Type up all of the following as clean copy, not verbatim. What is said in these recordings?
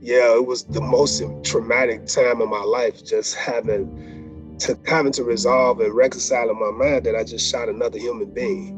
Yeah, it was the most traumatic time of my life, just having to resolve and reconcile in my mind that I just shot another human being.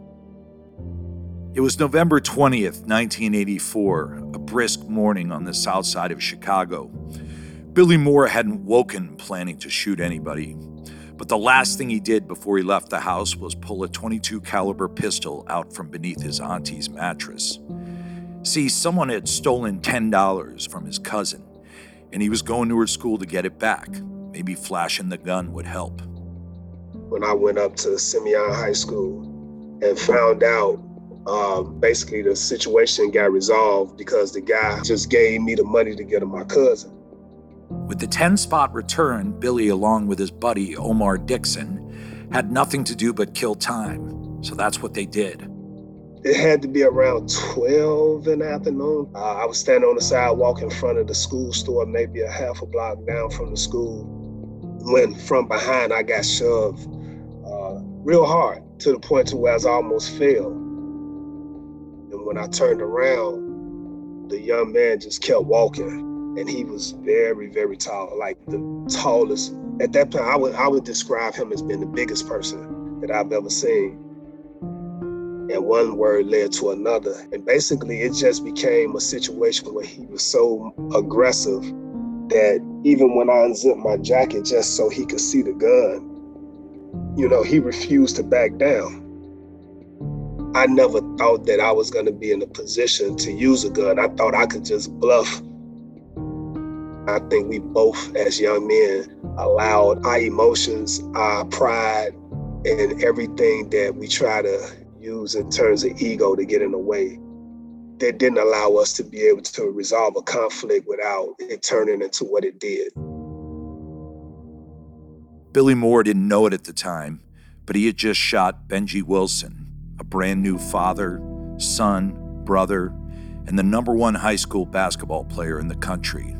It was November 20th, 1984, a brisk morning on the south side of Chicago. Billy Moore hadn't woken planning to shoot anybody, but the last thing he did before he left the house was pull a .22 caliber pistol out from beneath his auntie's mattress. See, someone had stolen $10 from his cousin, and he was going to her school to get it back. Maybe flashing the gun would help. When I went up to Simeon High School and found out, basically the situation got resolved because the guy just gave me the money to get to my cousin. With the 10-spot return, Billy, along with his buddy Omar Dixon, had nothing to do but kill time. So that's what they did. It had to be around 12 in the afternoon. I was standing on the sidewalk in front of the school store, maybe a half a block down from the school, when from behind I got shoved real hard to the point to where I almost fell. And when I turned around, the young man just kept walking. And he was very, very tall, like the tallest. At that time, I would describe him as being the biggest person that I've ever seen. And one word led to another. And basically, it just became a situation where he was so aggressive that even when I unzipped my jacket just so he could see the gun, he refused to back down. I never thought that I was going to be in a position to use a gun. I thought I could just bluff. I think we both, as young men, allowed our emotions, our pride, and everything that we try to use in terms of ego to get in the way. That didn't allow us to be able to resolve a conflict without it turning into what it did. Billy Moore didn't know it at the time, but he had just shot Benji Wilson, a brand new father, son, brother, and the #1 high school basketball player in the country.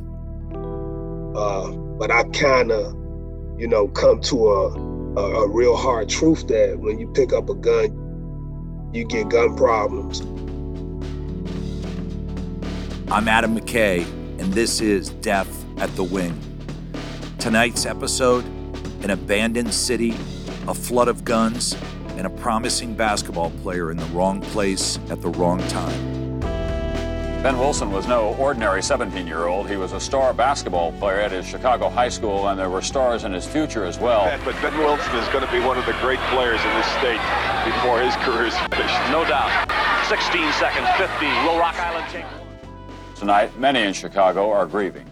But I kind of, come to a real hard truth that when you pick up a gun, you get gun problems. I'm Adam McKay, and this is Death at the Wing. Tonight's episode, an abandoned city, a flood of guns, and a promising basketball player in the wrong place at the wrong time. Ben Wilson was no ordinary 17-year-old. He was a star basketball player at his Chicago high school, and there were stars in his future as well. But Ben Wilson is going to be one of the great players in this state before his career is finished. No doubt. 16 seconds, 50. Will Rock Island take one. Tonight, many in Chicago are grieving.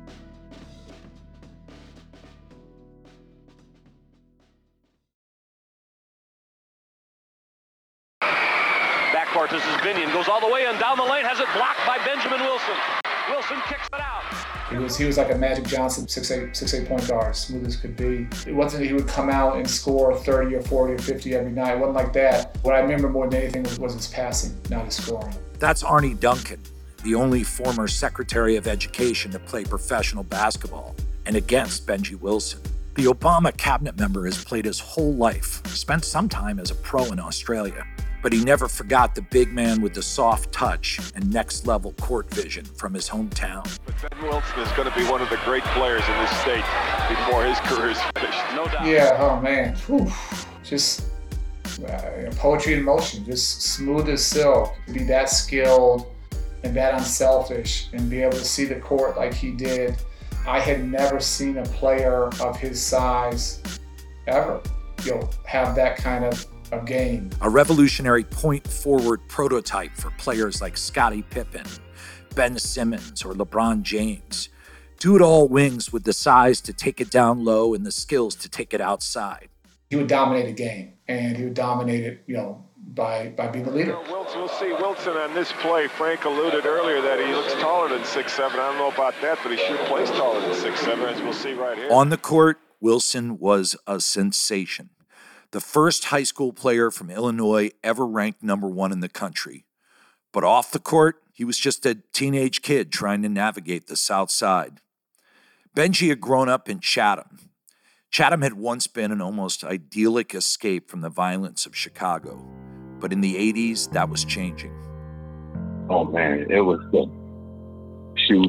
Backcourt to Zbinian, goes all the way and down the lane, has it blocked by Benjamin Wilson. Wilson kicks it out. He was like a Magic Johnson, 6'8" point guard, smooth as could be. It wasn't that he would come out and score 30 or 40 or 50 every night. It wasn't like that. What I remember more than anything was his passing, not his scoring. That's Arne Duncan, the only former Secretary of Education to play professional basketball, and against Benji Wilson. The Obama cabinet member has played his whole life, spent some time as a pro in Australia, but he never forgot the big man with the soft touch and next-level court vision from his hometown. But Ben Wilson is going to be one of the great players in this state before his career is finished. No doubt. Yeah, oh man. Whew. Just poetry in motion, just smooth as silk. To be that skilled and that unselfish and be able to see the court like he did. I had never seen a player of his size ever, have that kind of game. A revolutionary point-forward prototype for players like Scottie Pippen, Ben Simmons, or LeBron James. Do-it-all wings with the size to take it down low and the skills to take it outside. He would dominate a game, and he would dominate it, by being a leader. We'll see Wilson on this play. Frank alluded earlier that he looks taller than 6'7". I don't know about that, but he sure plays taller than 6'7", as we'll see right here. On the court, Wilson was a sensation. The first high school player from Illinois ever ranked #1 in the country. But off the court, he was just a teenage kid trying to navigate the South Side. Benji had grown up in Chatham. Chatham had once been an almost idyllic escape from the violence of Chicago. But in the 80s, that was changing. Oh man, it was the shooting,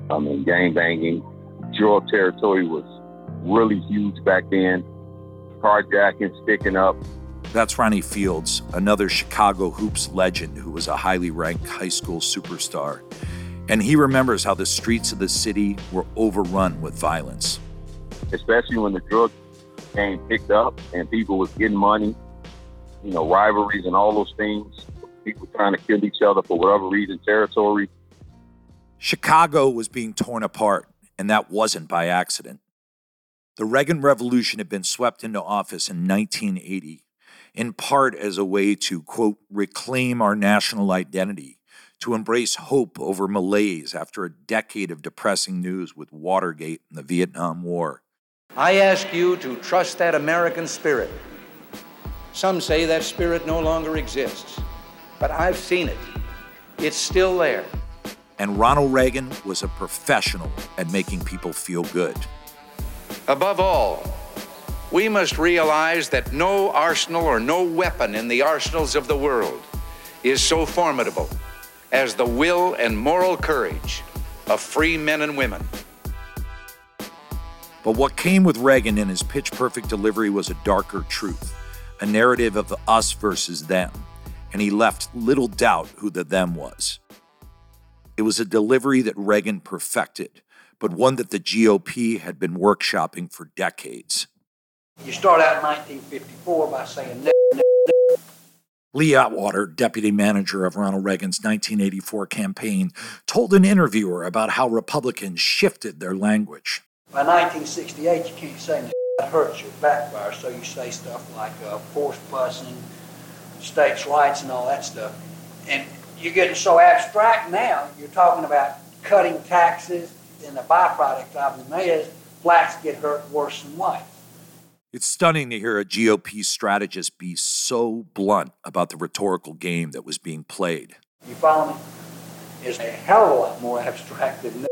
I mean, gang banging, drug territory was really huge back then. Carjacking, sticking up. That's Ronnie Fields, another Chicago hoops legend who was a highly ranked high school superstar. And he remembers how the streets of the city were overrun with violence. Especially when the drug game picked up and people was getting money, rivalries and all those things. People trying to kill each other for whatever reason, territory. Chicago was being torn apart, and that wasn't by accident. The Reagan Revolution had been swept into office in 1980, in part as a way to, quote, reclaim our national identity, to embrace hope over malaise after a decade of depressing news with Watergate and the Vietnam War. I ask you to trust that American spirit. Some say that spirit no longer exists, but I've seen it. It's still there. And Ronald Reagan was a professional at making people feel good. Above all, we must realize that no arsenal or no weapon in the arsenals of the world is so formidable as the will and moral courage of free men and women. But what came with Reagan in his pitch-perfect delivery was a darker truth, a narrative of us versus them, and he left little doubt who the them was. It was a delivery that Reagan perfected, but one that the GOP had been workshopping for decades. You start out in 1954 by saying Lee Atwater, deputy manager of Ronald Reagan's 1984 campaign, told an interviewer about how Republicans shifted their language. By 1968, you can't say that hurts your backfire, so you say stuff like forced busing, states' rights, and all that stuff. And you're getting so abstract now, you're talking about cutting taxes, and the byproduct of them is blacks get hurt worse than whites. It's stunning to hear a GOP strategist be so blunt about the rhetorical game that was being played. You follow me? It's a hell of a lot more abstract than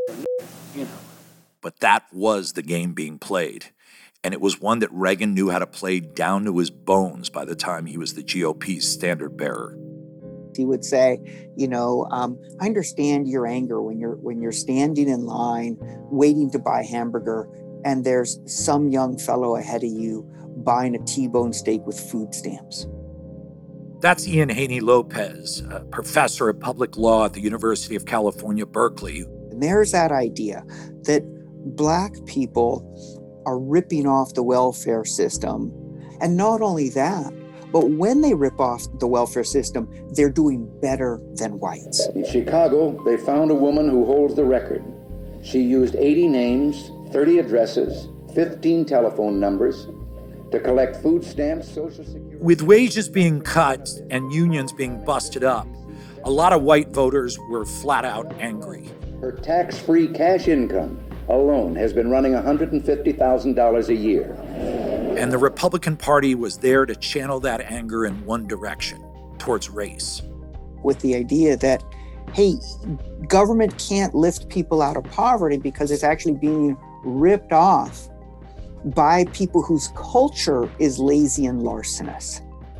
But that was the game being played. And it was one that Reagan knew how to play down to his bones by the time he was the GOP's standard bearer. He would say, I understand your anger when you're standing in line waiting to buy a hamburger and there's some young fellow ahead of you buying a T-bone steak with food stamps. That's Ian Haney Lopez, a professor of public law at the University of California, Berkeley. And there's that idea that Black people are ripping off the welfare system. And not only that, but when they rip off the welfare system, they're doing better than whites. In Chicago, they found a woman who holds the record. She used 80 names, 30 addresses, 15 telephone numbers to collect food stamps, Social Security. With wages being cut and unions being busted up, a lot of white voters were flat out angry. Her tax-free cash income alone has been running $150,000 a year. And the Republican Party was there to channel that anger in one direction, towards race. With the idea that, hey, government can't lift people out of poverty because it's actually being ripped off by people whose culture is lazy and larcenous.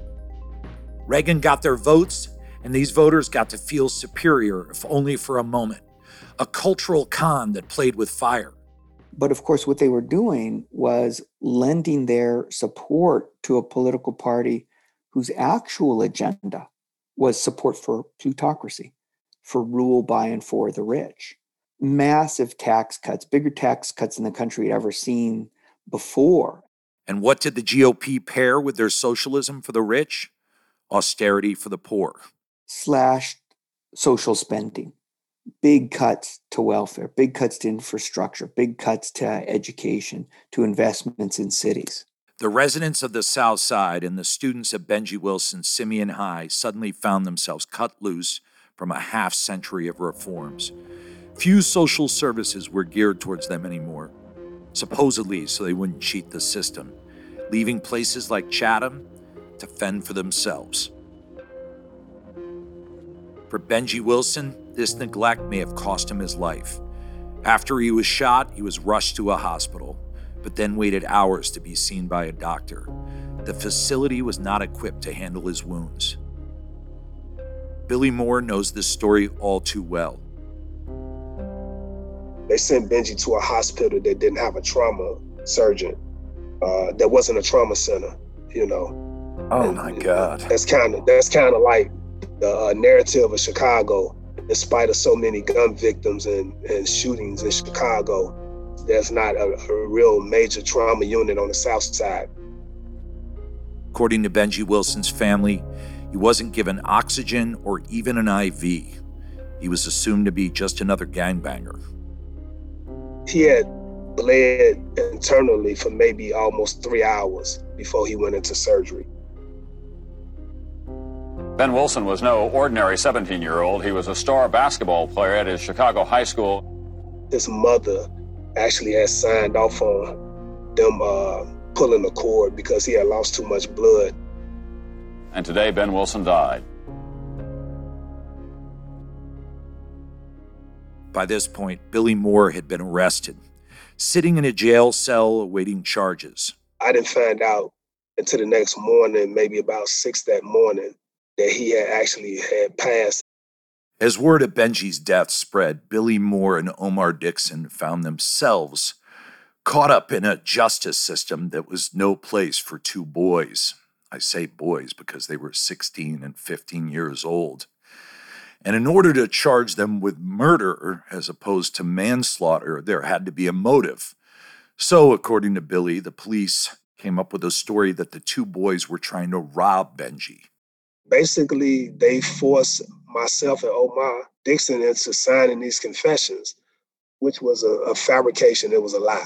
Reagan got their votes, and these voters got to feel superior, if only for a moment. A cultural con that played with fire. But of course, what they were doing was lending their support to a political party whose actual agenda was support for plutocracy, for rule by and for the rich. Massive tax cuts, bigger tax cuts than the country had ever seen before. And what did the GOP pair with their socialism for the rich? Austerity for the poor. Slashed social spending. Big cuts to welfare, big cuts to infrastructure, big cuts to education, to investments in cities. The residents of the South Side and the students at Benjy Wilson's Simeon High suddenly found themselves cut loose from a half-century of reforms. Few social services were geared towards them anymore, supposedly so they wouldn't cheat the system, leaving places like Chatham to fend for themselves. For Benjy Wilson, this neglect may have cost him his life. After he was shot, he was rushed to a hospital, but then waited hours to be seen by a doctor. The facility was not equipped to handle his wounds. Billy Moore knows this story all too well. They sent Benji to a hospital that didn't have a trauma surgeon. That wasn't a trauma center, you know. Oh my God. That's kind of like the narrative of Chicago. In spite of so many gun victims and shootings in Chicago, there's not a real major trauma unit on the South Side. According to Benji Wilson's family, he wasn't given oxygen or even an IV. He was assumed to be just another gangbanger. He had bled internally for maybe almost 3 hours before he went into surgery. Ben Wilson was no ordinary 17-year-old. He was a star basketball player at his Chicago high school. His mother actually had signed off on them pulling the cord because he had lost too much blood. And today, Ben Wilson died. By this point, Billy Moore had been arrested, sitting in a jail cell awaiting charges. I didn't find out until the next morning, maybe about 6 that morning, that he had actually had passed. As word of Benji's death spread, Billy Moore and Omar Dixon found themselves caught up in a justice system that was no place for two boys. I say boys because they were 16 and 15 years old. And in order to charge them with murder as opposed to manslaughter, there had to be a motive. So, according to Billy, the police came up with a story that the two boys were trying to rob Benji. Basically, they forced myself and Omar Dixon into signing these confessions, which was a fabrication. It was a lie.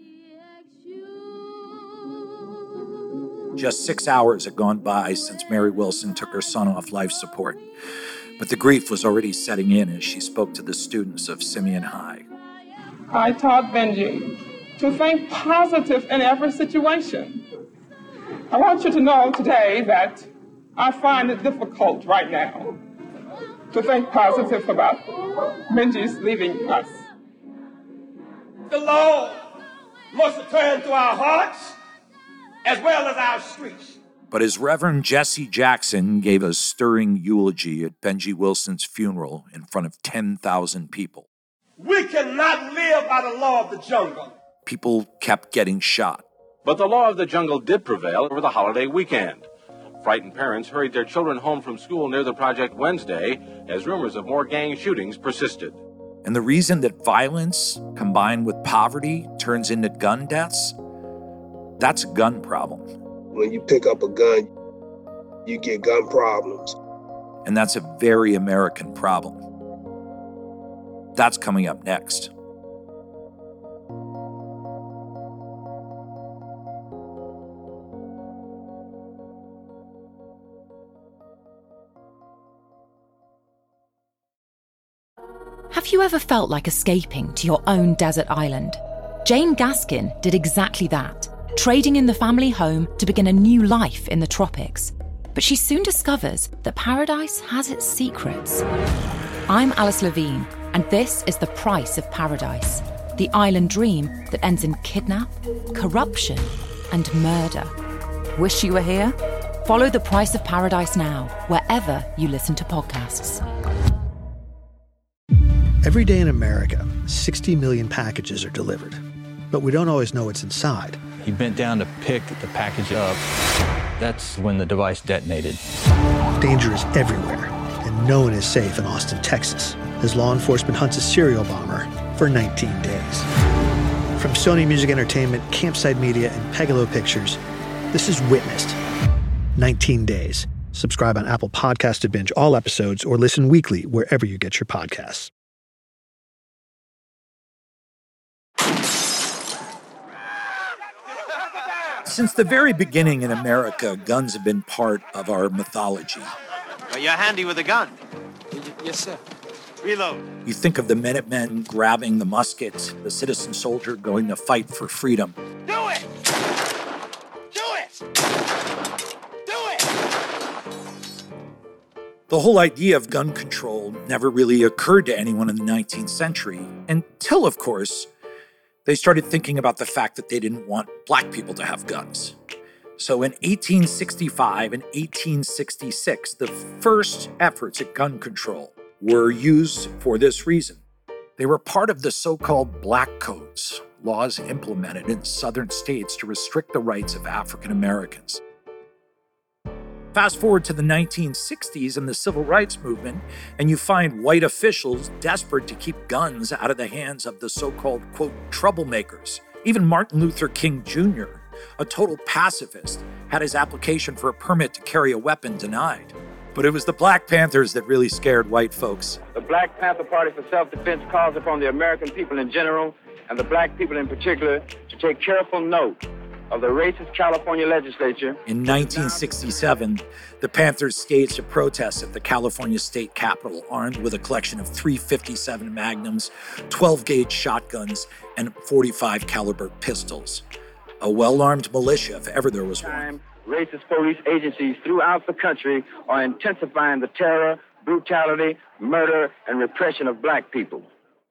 Just 6 hours had gone by since Mary Wilson took her son off life support. But the grief was already setting in as she spoke to the students of Simeon High. I taught Benji to think positive in every situation. I want you to know today that I find it difficult right now to think positive about Benji's leaving us. The Lord must return to our hearts as well as our streets. But as Reverend Jesse Jackson gave a stirring eulogy at Benji Wilson's funeral in front of 10,000 people, we cannot live by the law of the jungle. People kept getting shot. But the law of the jungle did prevail over the holiday weekend. Frightened parents hurried their children home from school near the Project Wednesday as rumors of more gang shootings persisted. And the reason that violence combined with poverty turns into gun deaths, that's a gun problem. When you pick up a gun, you get gun problems. And that's a very American problem. That's coming up next. Have you ever felt like escaping to your own desert island? Jane Gaskin did exactly that, trading in the family home to begin a new life in the tropics. But she soon discovers that paradise has its secrets. I'm Alice Levine, and this is The Price of Paradise, the island dream that ends in kidnap, corruption, and murder. Wish you were here? Follow The Price of Paradise now, wherever you listen to podcasts. Every day in America, 60 million packages are delivered, but we don't always know what's inside. He bent down to pick the package up. That's when the device detonated. Danger is everywhere, and no one is safe in Austin, Texas, as law enforcement hunts a serial bomber for 19 days. From Sony Music Entertainment, Campside Media, and Pegalo Pictures, this is Witnessed. 19 Days. Subscribe on Apple Podcasts to binge all episodes or listen weekly wherever you get your podcasts. Since the very beginning in America, guns have been part of our mythology. Well, you're handy with a gun. Yes, sir. Reload. You think of the Minutemen grabbing the musket, the citizen soldier going to fight for freedom. Do it! Do it! Do it! The whole idea of gun control never really occurred to anyone in the 19th century, until, of course, they started thinking about the fact that they didn't want black people to have guns. So in 1865 and 1866, the first efforts at gun control were used for this reason. They were part of the so-called Black Codes, laws implemented in southern states to restrict the rights of African Americans. Fast forward to the 1960s and the Civil Rights Movement, and you find white officials desperate to keep guns out of the hands of the so-called, quote, troublemakers. Even Martin Luther King Jr., a total pacifist, had his application for a permit to carry a weapon denied. But it was the Black Panthers that really scared white folks. The Black Panther Party for Self-Defense calls upon the American people in general, and the black people in particular, to take careful note of the racist California legislature. In 1967, the Panthers staged a protest at the California State Capitol, armed with a collection of .357 Magnums, 12-gauge shotguns, and .45 caliber pistols. A well-armed militia, if ever there was one. Racist police agencies throughout the country are intensifying the terror, brutality, murder, and repression of black people.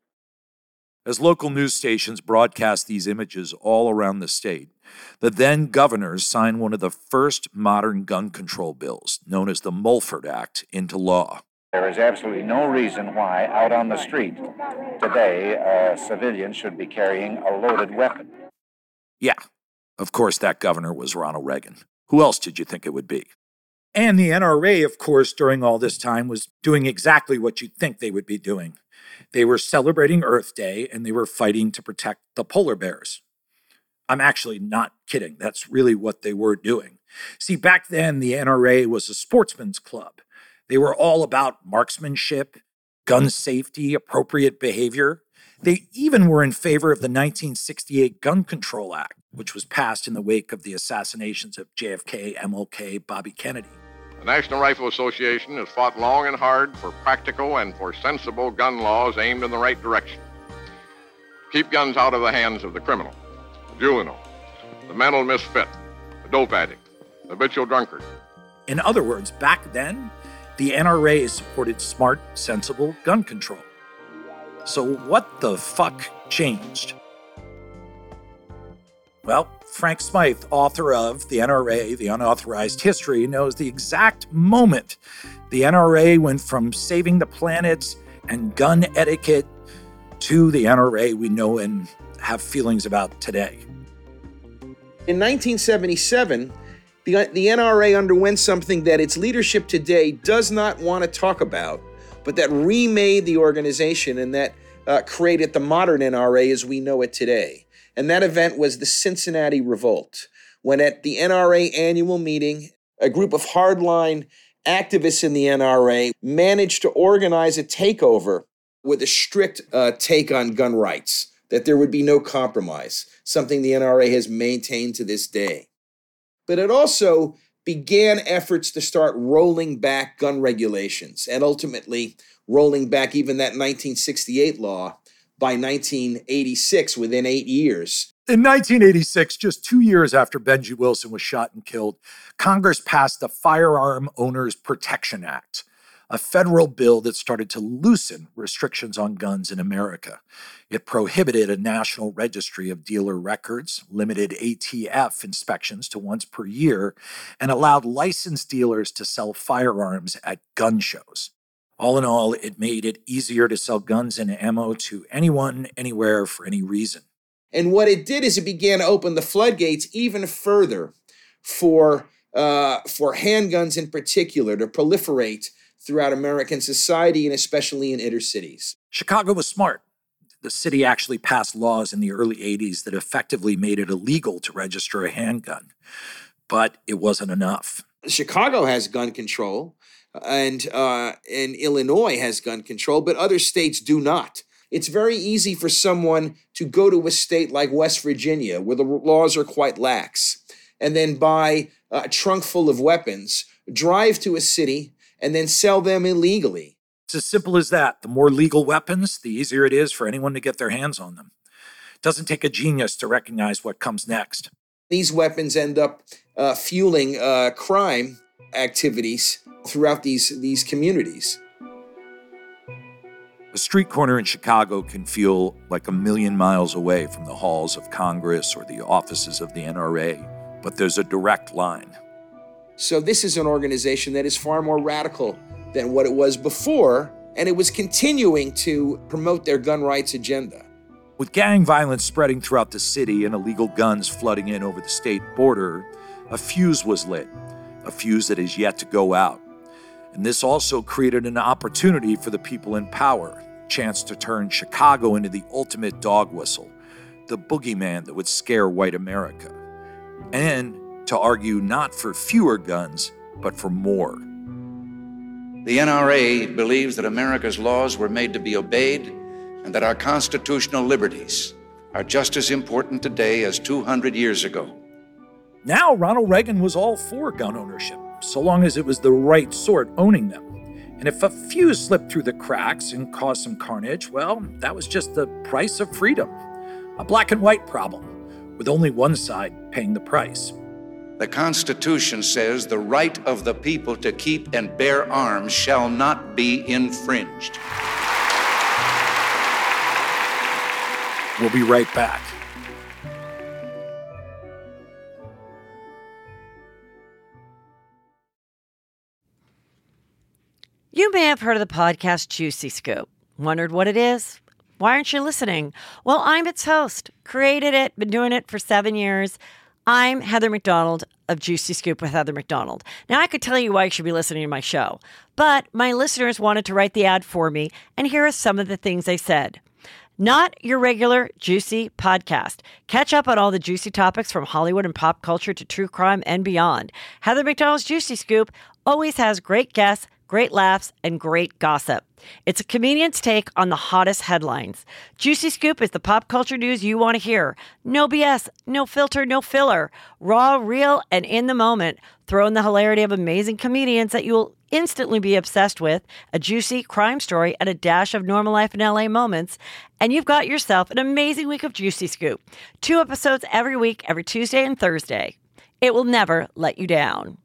As local news stations broadcast these images all around the state, the then governors signed one of the first modern gun control bills, known as the Mulford Act, into law. There is absolutely no reason why out on the street today a civilian should be carrying a loaded weapon. Yeah, of course that governor was Ronald Reagan. Who else did you think it would be? And the NRA, of course, during all this time was doing exactly what you'd think they would be doing. They were celebrating Earth Day, and they were fighting to protect the polar bears. I'm actually not kidding. That's really what they were doing. See, back then, the NRA was a sportsman's club. They were all about marksmanship, gun safety, appropriate behavior. They even were in favor of the 1968 Gun Control Act, which was passed in the wake of the assassinations of JFK, MLK, Bobby Kennedy. The National Rifle Association has fought long and hard for practical and for sensible gun laws aimed in the right direction. Keep guns out of the hands of the criminal, the juvenile, the mental misfit, the dope addict, the habitual drunkard. In other words, back then, the NRA supported smart, sensible gun control. So what the fuck changed? Well, Frank Smythe, author of The NRA, The Unauthorized History, knows the exact moment the NRA went from saving the planet and gun etiquette to the NRA we know and have feelings about today. In 1977, the NRA underwent something that its leadership today does not want to talk about, but that remade the organization and that created the modern NRA as we know it today. And that event was the Cincinnati Revolt, when at the NRA annual meeting, a group of hardline activists in the NRA managed to organize a takeover with a strict take on gun rights, that there would be no compromise, something the NRA has maintained to this day. But it also began efforts to start rolling back gun regulations and ultimately rolling back even that 1968 law by 1986, within 8 years. In 1986, just 2 years after Benji Wilson was shot and killed, Congress passed the Firearm Owners Protection Act, a federal bill that started to loosen restrictions on guns in America. It prohibited a national registry of dealer records, limited ATF inspections to once per year, and allowed licensed dealers to sell firearms at gun shows. All in all, it made it easier to sell guns and ammo to anyone, anywhere, for any reason. And what it did is it began to open the floodgates even further for handguns in particular to proliferate throughout American society and especially in inner cities. Chicago was smart. The city actually passed laws in the early 80s that effectively made it illegal to register a handgun. But it wasn't enough. Chicago has gun control. And Illinois has gun control, but other states do not. It's very easy for someone to go to a state like West Virginia, where the laws are quite lax, and then buy a trunk full of weapons, drive to a city, and then sell them illegally. It's as simple as that. The more legal weapons, the easier it is for anyone to get their hands on them. It doesn't take a genius to recognize what comes next. These weapons end up fueling crime activities throughout these communities. A street corner in Chicago can feel like a million miles away from the halls of Congress or the offices of the NRA, but there's a direct line. So this is an organization that is far more radical than what it was before, and it was continuing to promote their gun rights agenda. With gang violence spreading throughout the city and illegal guns flooding in over the state border, a fuse was lit, a fuse that is yet to go out. And this also created an opportunity for the people in power, a chance to turn Chicago into the ultimate dog whistle, the boogeyman that would scare white America, and to argue not for fewer guns, but for more. The NRA believes that America's laws were made to be obeyed and that our constitutional liberties are just as important today as 200 years ago. Now, Ronald Reagan was all for gun ownership, so long as it was the right sort owning them. And if a fuse slipped through the cracks and caused some carnage, well, that was just the price of freedom. A black and white problem, with only one side paying the price. The Constitution says the right of the people to keep and bear arms shall not be infringed. We'll be right back. You may have heard of the podcast Juicy Scoop. Wondered what it is? Why aren't you listening? Well, I'm its host. Created it, been doing it for 7 years. I'm Heather McDonald of Juicy Scoop with Heather McDonald. Now, I could tell you why you should be listening to my show, but my listeners wanted to write the ad for me, and here are some of the things they said. Not your regular juicy podcast. Catch up on all the juicy topics from Hollywood and pop culture to true crime and beyond. Heather McDonald's Juicy Scoop always has great guests, great laughs, and great gossip. It's a comedian's take on the hottest headlines. Juicy Scoop is the pop culture news you want to hear. No BS, no filter, no filler. Raw, real, and in the moment. Throw in the hilarity of amazing comedians that you'll instantly be obsessed with, a juicy crime story, and a dash of normal life in LA moments, and you've got yourself an amazing week of Juicy Scoop. 2 episodes every week, every Tuesday and Thursday. It will never let you down.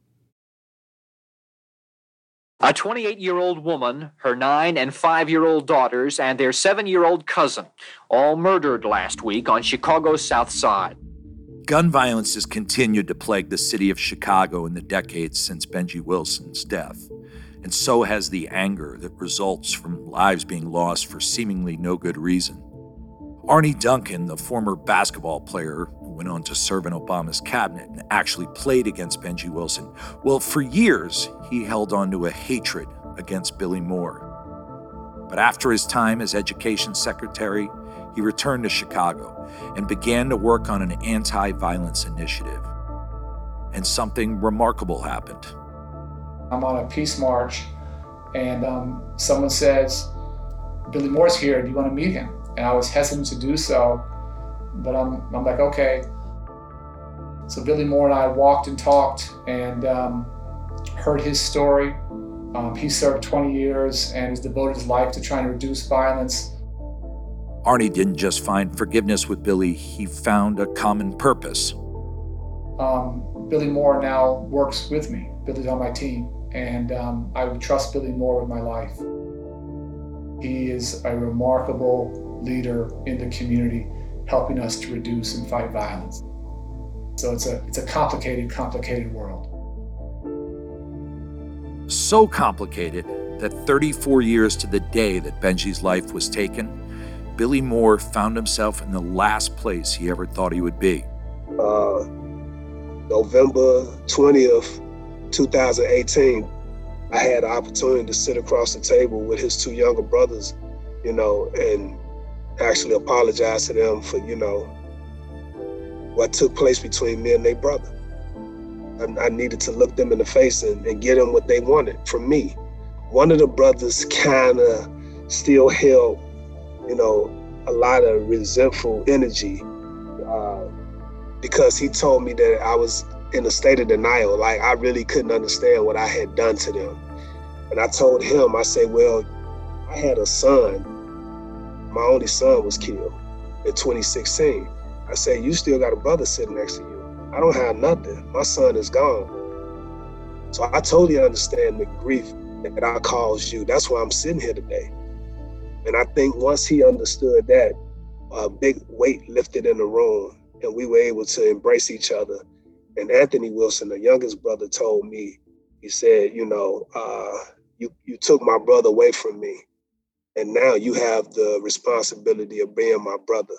A 28-year-old woman, her 9- and 5-year-old daughters, and their 7-year-old cousin, all murdered last week on Chicago's South Side. Gun violence has continued to plague the city of Chicago in the decades since Benji Wilson's death, and so has the anger that results from lives being lost for seemingly no good reason. Arne Duncan, the former basketball player who went on to serve in Obama's cabinet and actually played against Benji Wilson, well, for years, he held on to a hatred against Billy Moore. But after his time as education secretary, he returned to Chicago and began to work on an anti-violence initiative. And something remarkable happened. I'm on a peace march, and someone says, Billy Moore's here, do you want to meet him? And I was hesitant to do so, but I'm like, okay. So Billy Moore and I walked and talked and heard his story. He served 20 years and has devoted his life to trying to reduce violence. Arne didn't just find forgiveness with Billy, he found a common purpose. Billy Moore now works with me. Billy's on my team, and I would trust Billy Moore with my life. He is a remarkable leader in the community, helping us to reduce and fight violence. So it's a complicated world. So complicated that 34 years to the day that Benji's life was taken, Billy Moore found himself in the last place he ever thought he would be. November 20th, 2018, I had the opportunity to sit across the table with his 2 younger brothers, and actually apologize to them for, what took place between me and their brother. I needed to look them in the face and get them what they wanted from me. One of the brothers kind of still held, a lot of resentful energy because he told me that I was in a state of denial, like I really couldn't understand what I had done to them. And I told him, I said, well, I had a son. My only son was killed in 2016. I said, you still got a brother sitting next to you. I don't have nothing. My son is gone. So I totally understand the grief that I caused you. That's why I'm sitting here today. And I think once he understood that, a big weight lifted in the room and we were able to embrace each other. And Anthony Wilson, the youngest brother, told me, he said, you took my brother away from me. And now you have the responsibility of being my brother.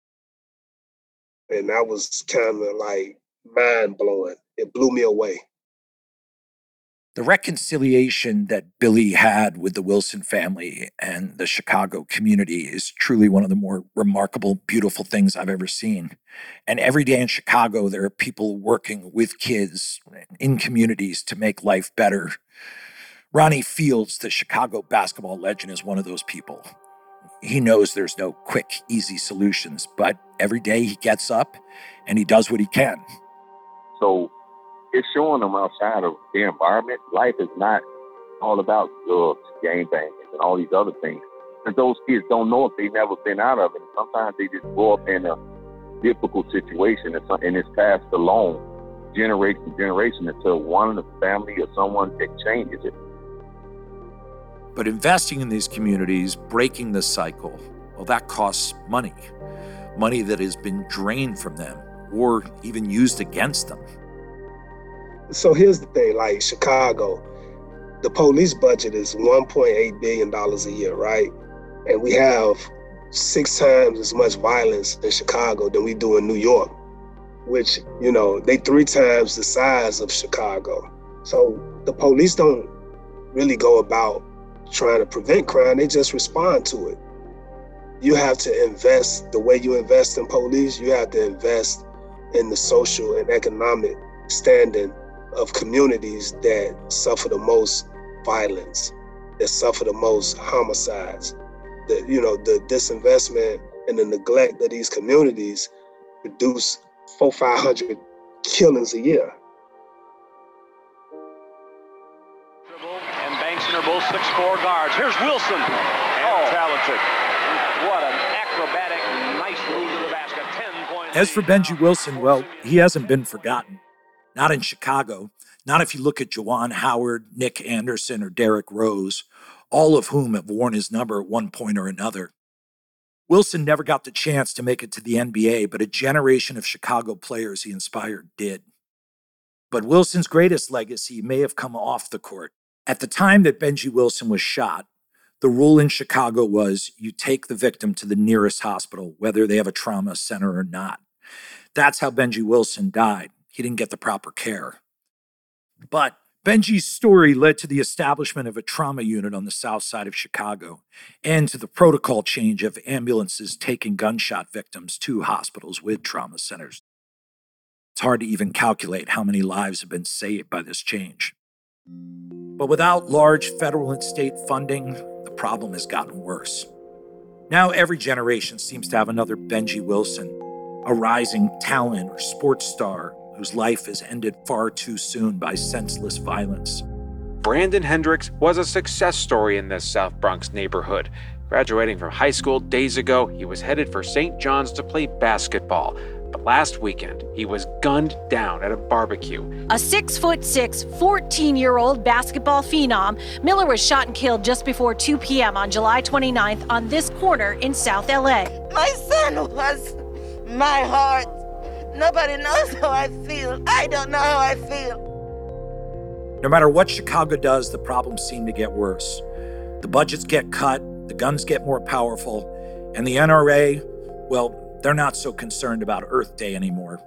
And that was kind of like mind-blowing. It blew me away. The reconciliation that Billy had with the Wilson family and the Chicago community is truly one of the more remarkable, beautiful things I've ever seen. And every day in Chicago, there are people working with kids in communities to make life better. Ronnie Fields, the Chicago basketball legend, is one of those people. He knows there's no quick, easy solutions, but every day he gets up and he does what he can. So it's showing them outside of their environment, life is not all about drugs, gangbanging, and all these other things. Because those kids don't know if they've never been out of it. Sometimes they just grow up in a difficult situation and it's passed along generation to generation until one of the family or someone changes it. But investing in these communities, breaking the cycle, well, that costs money. Money that has been drained from them or even used against them. So here's the thing, like Chicago, the police budget is $1.8 billion a year, right? And we have 6 times as much violence in Chicago than we do in New York, which, you know, they 3 times the size of Chicago. So the police don't really go about trying to prevent crime, they just respond to it. You have to invest, the way you invest in police, you have to invest in the social and economic standing of communities that suffer the most violence, that suffer the most homicides. The disinvestment and the neglect of these communities produce 400-500 killings a year. And Bankston are both 6'4" guards. Here's Wilson. And talented. What an acrobatic, nice move to the basket. 10 points. As for Benji Wilson, well, he hasn't been forgotten. Not in Chicago. Not if you look at Juwan Howard, Nick Anderson, or Derrick Rose, all of whom have worn his number at one point or another. Wilson never got the chance to make it to the NBA, but a generation of Chicago players he inspired did. But Wilson's greatest legacy may have come off the court. At the time that Benji Wilson was shot, the rule in Chicago was you take the victim to the nearest hospital, whether they have a trauma center or not. That's how Benji Wilson died. He didn't get the proper care. But Benji's story led to the establishment of a trauma unit on the south side of Chicago and to the protocol change of ambulances taking gunshot victims to hospitals with trauma centers. It's hard to even calculate how many lives have been saved by this change. But without large federal and state funding, the problem has gotten worse. Now every generation seems to have another Benji Wilson, a rising talent or sports star whose life is ended far too soon by senseless violence. Brandon Hendricks was a success story in this South Bronx neighborhood. Graduating from high school days ago, he was headed for St. John's to play basketball. But last weekend, he was gunned down at a barbecue. A 6'6", 14-year-old basketball phenom, Miller was shot and killed just before 2 p.m. on July 29th on this corner in South LA. My son was my heart. Nobody knows how I feel. I don't know how I feel. No matter what Chicago does, the problems seem to get worse. The budgets get cut, the guns get more powerful, and the NRA, well, they're not so concerned about Earth Day anymore.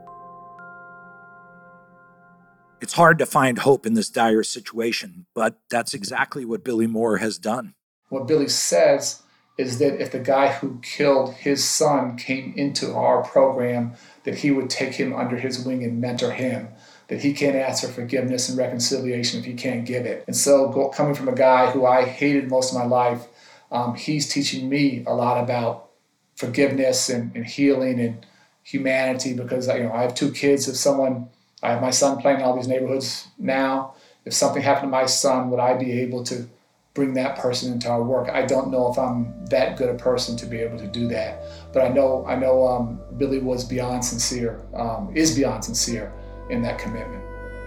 It's hard to find hope in this dire situation, but that's exactly what Billy Moore has done. What Billy says is that if the guy who killed his son came into our program, that he would take him under his wing and mentor him, that he can't ask for forgiveness and reconciliation if he can't give it. And so coming from a guy who I hated most of my life, he's teaching me a lot about forgiveness and healing and humanity, because I have 2 kids. I have my son playing in all these neighborhoods now. If something happened to my son, would I be able to bring that person into our work? I don't know if I'm that good a person to be able to do that, but I know Billy was beyond sincere, is beyond sincere in that commitment.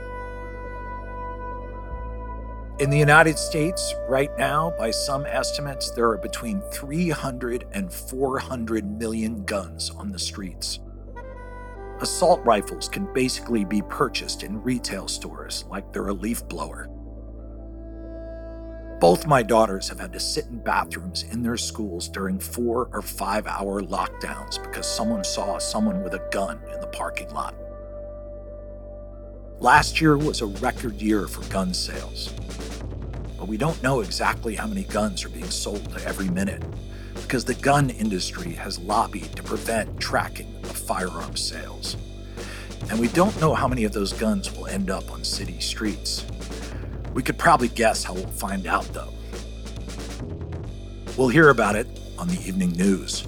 In the United States, right now, by some estimates, there are between 300 and 400 million guns on the streets. Assault rifles can basically be purchased in retail stores like they're a leaf blower. Both my daughters have had to sit in bathrooms in their schools during 4 or 5 hour lockdowns because someone saw someone with a gun in the parking lot. Last year was a record year for gun sales, but we don't know exactly how many guns are being sold every minute because the gun industry has lobbied to prevent tracking of firearms sales. And we don't know how many of those guns will end up on city streets. We could probably guess how we'll find out, though. We'll hear about it on the evening news.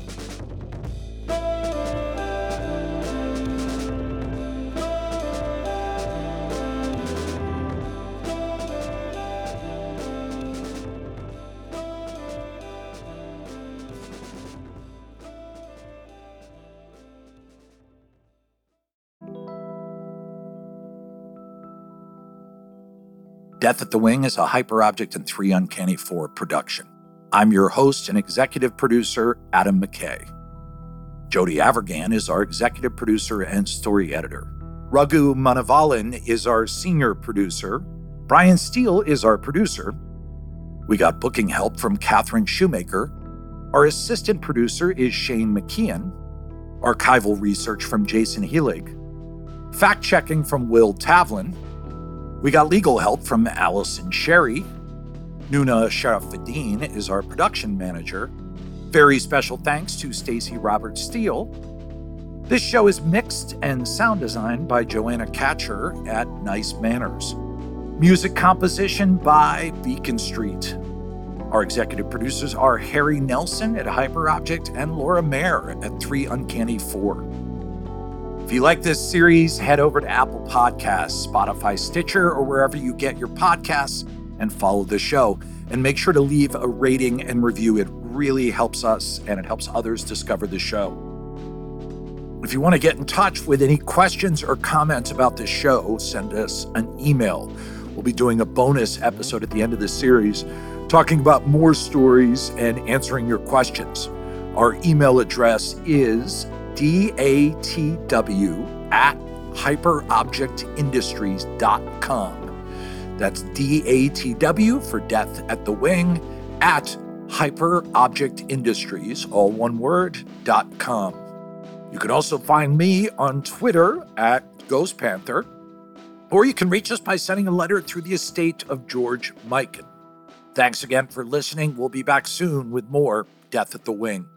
Death at the Wing is a Hyperobject and 3 Uncanny 4 production. I'm your host and executive producer, Adam McKay. Jody Avirgan is our executive producer and story editor. Raghu Manavalan is our senior producer. Brian Steele is our producer. We got booking help from Catherine Shoemaker. Our assistant producer is Shane McKeon. Archival research from Jason Heelig. Fact-checking from Will Tavlin. We got legal help from Allison Sherry. Nuna Sharafuddin is our production manager. Very special thanks to Stacey Robert Steele. This show is mixed and sound designed by Joanna Catcher at Nice Manners. Music composition by Beacon Street. Our executive producers are Harry Nelson at Hyperobject and Laura Mayer at 3 Uncanny 4. If you like this series, head over to Apple Podcasts, Spotify, Stitcher, or wherever you get your podcasts and follow the show. And make sure to leave a rating and review. It really helps us and it helps others discover the show. If you want to get in touch with any questions or comments about this show, send us an email. We'll be doing a bonus episode at the end of the series talking about more stories and answering your questions. Our email address is datw@hyperobjectindustries.com. That's DATW for Death at the Wing at hyperobjectindustries, all one word, .com. You can also find me on Twitter at Ghost Panther, or you can reach us by sending a letter through the estate of George Mikan. Thanks again for listening. We'll be back soon with more Death at the Wing.